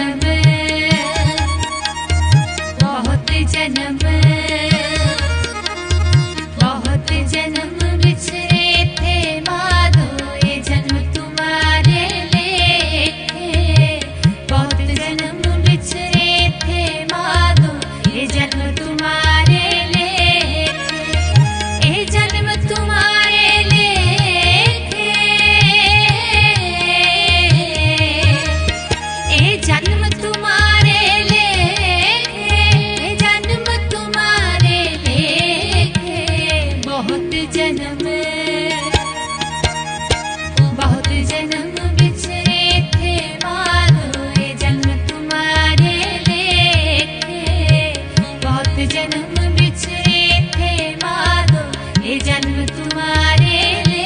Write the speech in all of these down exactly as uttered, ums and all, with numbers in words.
जन्म बहुत जन्म बहुत जन्म बिछड़े थे माधो ये जन्म तुम्हारे लिए बहुत जन्म बिछड़े थे माधो ये जन्म तुम्हारे लिए ये जन्म तुम्हारे लिए ये जन्म तुम्हारे लिए ये जन्म तुम्हारे लिए बहुत जन्म बहुत जन्म बिछड़े थे माधो ये जन्म तुम्हारे लिए बहुत जन्म बिछड़े थे माधो ये जन्म तुम्हारे लिए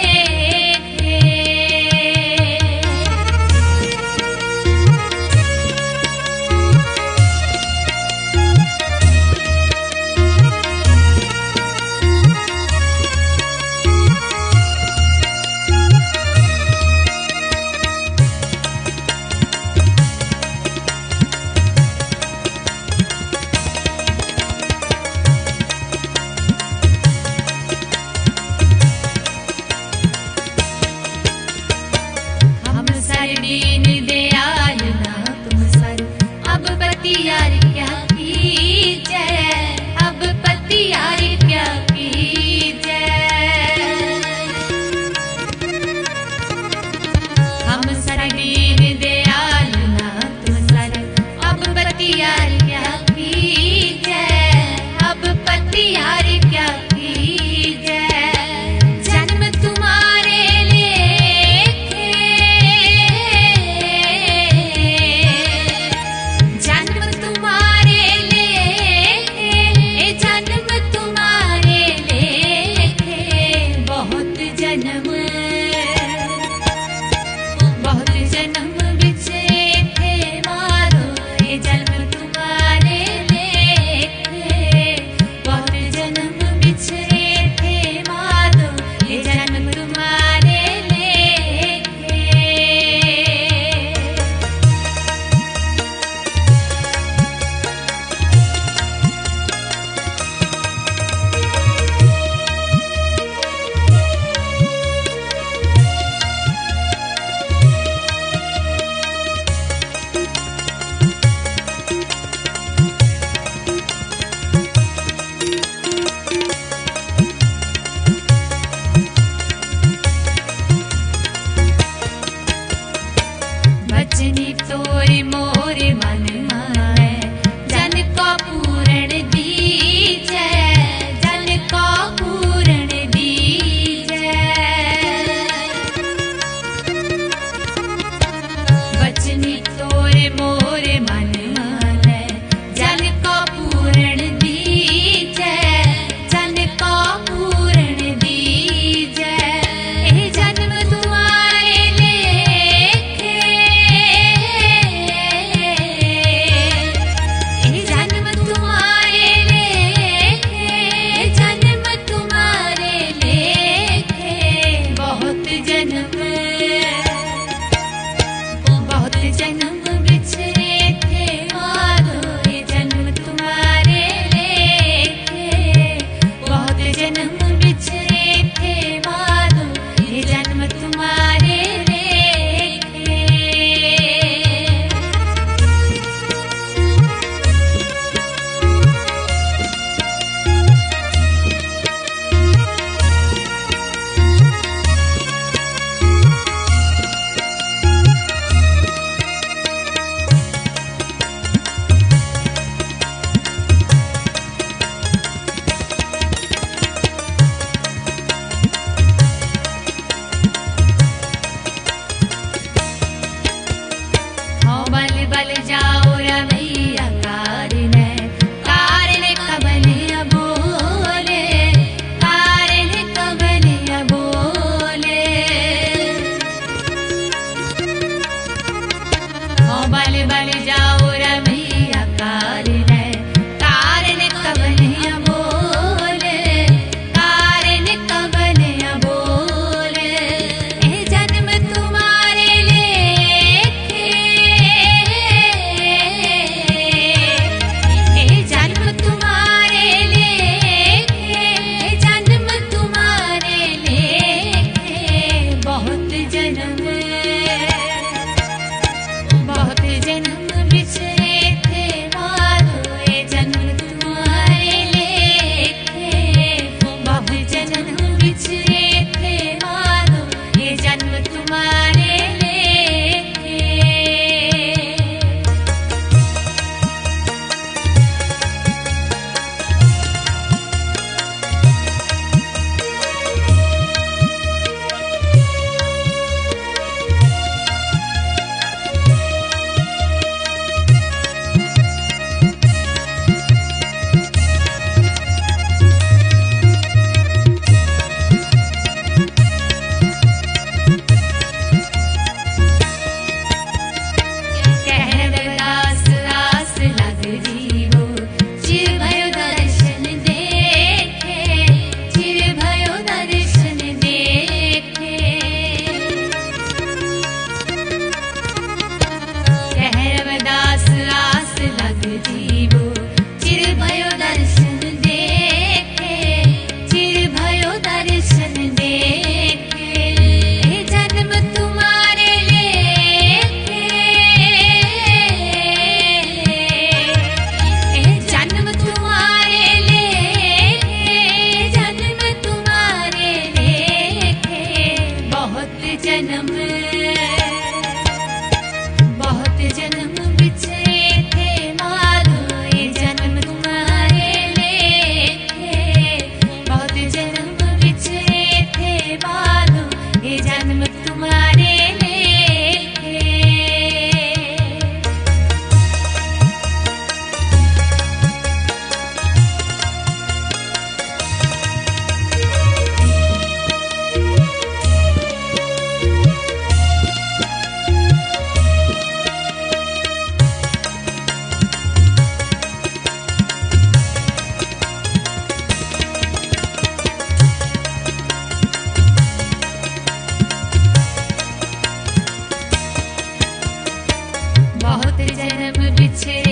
हम सर दीन दयाल ना तुम सर अब पतियार क्या कीजय अब पतियार क्या कीजय हम सर दीन दयाल ना तुम सर अब पतियार क्या कीजय अब पतियार क्या कीजय जन्म तुम्हारे लिए जन्म तुम्हारे लिए जन्म तुम्हारे लिए बहुत जन्म बहुत जन्म बिछड़े थे माधो ये जन्म तुम्हारे लिए बहुत जन्म बिछड़े थे माधो ये जन्म तुम्हारे लिए बचनी तोरे मोरे मन माने जन को पूरण दीजय जन को पूरण दीजय बचनी तोरे मोरे मन माने जन को पूरण दीजय जन को पूरण दीजय ये जन्म तुम्हारे लिए ये जन्म तुम्हारे लिए जन्म तुम्हारे लिए बहुत जन्म बहुत जन्म बिछड़े थे माधो ये जन्म तुम्हारे लिए बहुत जन्म बिछड़े थे माधो ये जन्म तुम्हारे लिए हाँ बल बल जाओ रमैया कारण कारण कबल बोले कारण कबल बोले हाँ बल बल जाओ रमैया कारण कारण कबल बोले कारण कबल बोले ये जन्म तुम्हारे लिए जीवो चिर भयो दर्शन देखे, चिर भयो दर्शन देखे। ए जन्म तुम्हारे लेके, ए जन्म तुम्हारे लेके, जन्म तुम्हारे लेके। बहुत जन्म बहुत जन्म बिछड़े थे माधो, ये जन्म तुम्हारे लेके। बहुत जन्म बिछड़े थे माधो, ये जन्म तुम्हारे लेके। बहुत जन्म बिछड़े